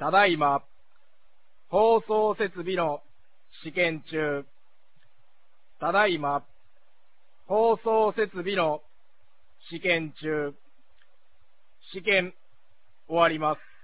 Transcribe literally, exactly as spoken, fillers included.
ただいま、放送設備の試験中。ただいま、放送設備の試験中。試験終わります。